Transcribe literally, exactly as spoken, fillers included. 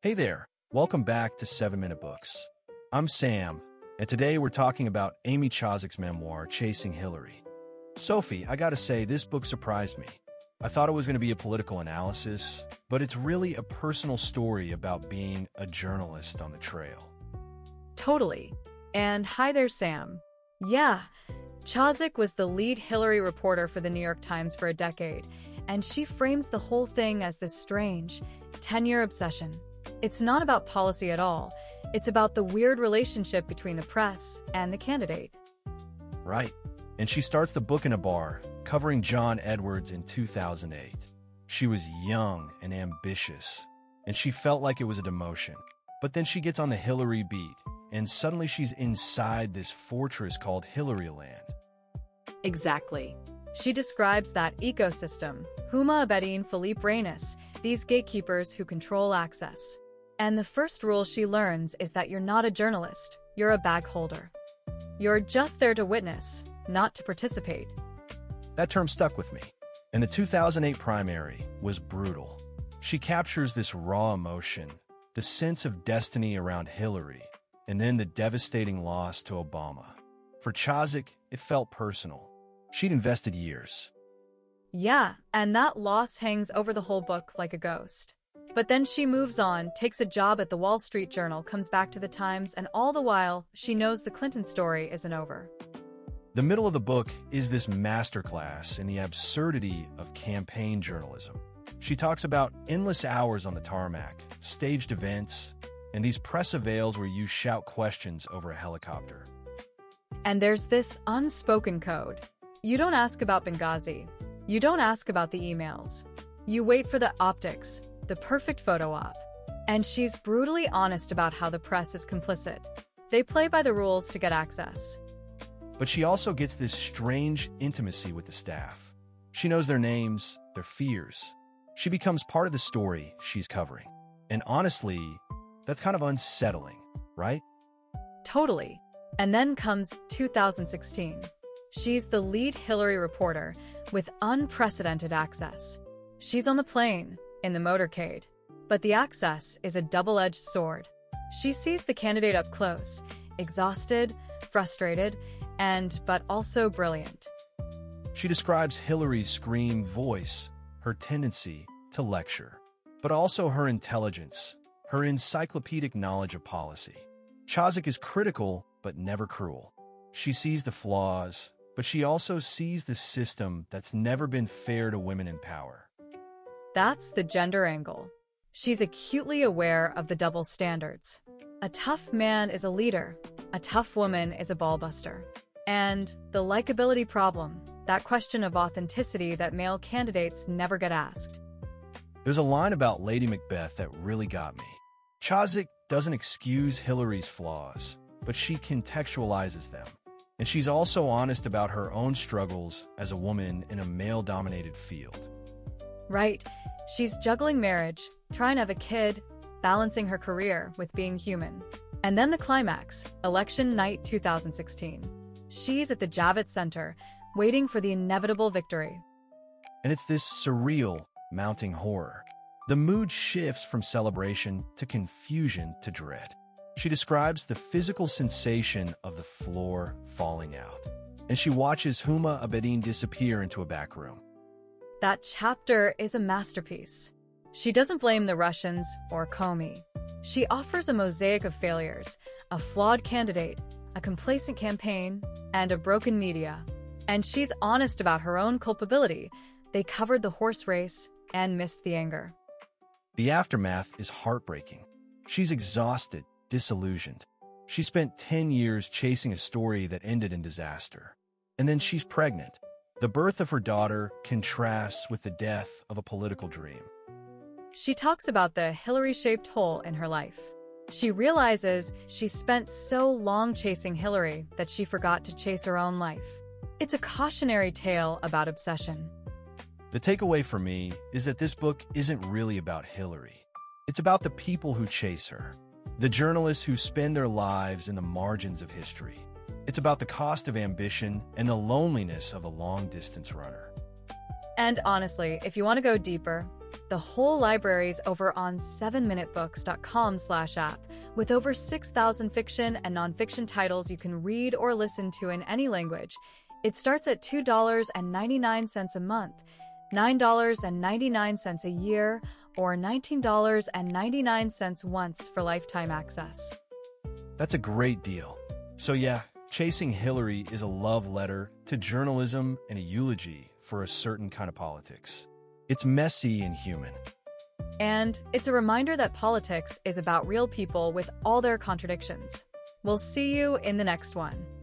Hey there, welcome back to seven minute Books. I'm Sam, and today we're talking about Amy Chozik's memoir, Chasing Hillary. Sophie, I gotta say, this book surprised me. I thought it was going to be a political analysis, but it's really a personal story about being a journalist on the trail. Totally. And hi there, Sam. Yeah, Chozik was the lead Hillary reporter for the New York Times for a decade, and she frames the whole thing as this strange, ten-year obsession. It's not about policy at all. It's about the weird relationship between the press and the candidate. Right. And she starts the book in a bar, covering John Edwards in two thousand eight. She was young and ambitious, and she felt like it was a demotion. But then she gets on the Hillary beat, and suddenly she's inside this fortress called Hillaryland. Exactly. She describes that ecosystem, Huma Abedin, Philippe Reines, these gatekeepers who control access. And the first rule she learns is that you're not a journalist, you're a bag holder. You're just there to witness, not to participate. That term stuck with me. And the two thousand eight primary was brutal. She captures this raw emotion, the sense of destiny around Hillary, and then the devastating loss to Obama. For Chozik, it felt personal. She'd invested years. Yeah, and that loss hangs over the whole book like a ghost. But then she moves on, takes a job at the Wall Street Journal, comes back to the Times, and all the while, she knows the Clinton story isn't over. The middle of the book is this masterclass in the absurdity of campaign journalism. She talks about endless hours on the tarmac, staged events, and these press avails where you shout questions over a helicopter. And there's this unspoken code. You don't ask about Benghazi. You don't ask about the emails. You wait for the optics, the perfect photo op. And she's brutally honest about how the press is complicit. They play by the rules to get access. But she also gets this strange intimacy with the staff. She knows their names, their fears. She becomes part of the story she's covering. And honestly, that's kind of unsettling, right? Totally. And then comes two thousand sixteen. She's the lead Hillary reporter with unprecedented access. She's on the plane, in the motorcade. But the access is a double-edged sword. She sees the candidate up close, exhausted, frustrated, and but also brilliant. She describes Hillary's scream voice, her tendency to lecture, but also her intelligence, her encyclopedic knowledge of policy. Chozik is critical, but never cruel. She sees the flaws, but she also sees the system that's never been fair to women in power. That's the gender angle. She's acutely aware of the double standards. A tough man is a leader. A tough woman is a ballbuster. And the likability problem, that question of authenticity that male candidates never get asked. There's a line about Lady Macbeth that really got me. Chozik doesn't excuse Hillary's flaws, but she contextualizes them. And she's also honest about her own struggles as a woman in a male-dominated field. Right. She's juggling marriage, trying to have a kid, balancing her career with being human. And then the climax, election night two thousand sixteen. She's at the Javits Center, waiting for the inevitable victory. And it's this surreal, mounting horror. The mood shifts from celebration to confusion to dread. She describes the physical sensation of the floor falling out. And she watches Huma Abedin disappear into a back room. That chapter is a masterpiece. She doesn't blame the Russians or Comey. She offers a mosaic of failures, a flawed candidate, a complacent campaign, and a broken media. And she's honest about her own culpability. They covered the horse race and missed the anger. The aftermath is heartbreaking. She's exhausted, disillusioned. She spent ten years chasing a story that ended in disaster. And then she's pregnant. The birth of her daughter contrasts with the death of a political dream. She talks about the Hillary-shaped hole in her life. She realizes she spent so long chasing Hillary that she forgot to chase her own life. It's a cautionary tale about obsession. The takeaway for me is that this book isn't really about Hillary. It's about the people who chase her, the journalists who spend their lives in the margins of history. It's about the cost of ambition and the loneliness of a long-distance runner. And honestly, if you want to go deeper, The whole library's over on seven minute books dot com slash app, with over six thousand fiction and nonfiction titles you can read or listen to in any language. It starts at two dollars and ninety-nine cents a month, nine dollars and ninety-nine cents a year, or nineteen dollars and ninety-nine cents once for lifetime access. That's a great deal. So yeah, Chasing Hillary is a love letter to journalism and a eulogy for a certain kind of politics. It's messy and human. And it's a reminder that politics is about real people with all their contradictions. We'll see you in the next one.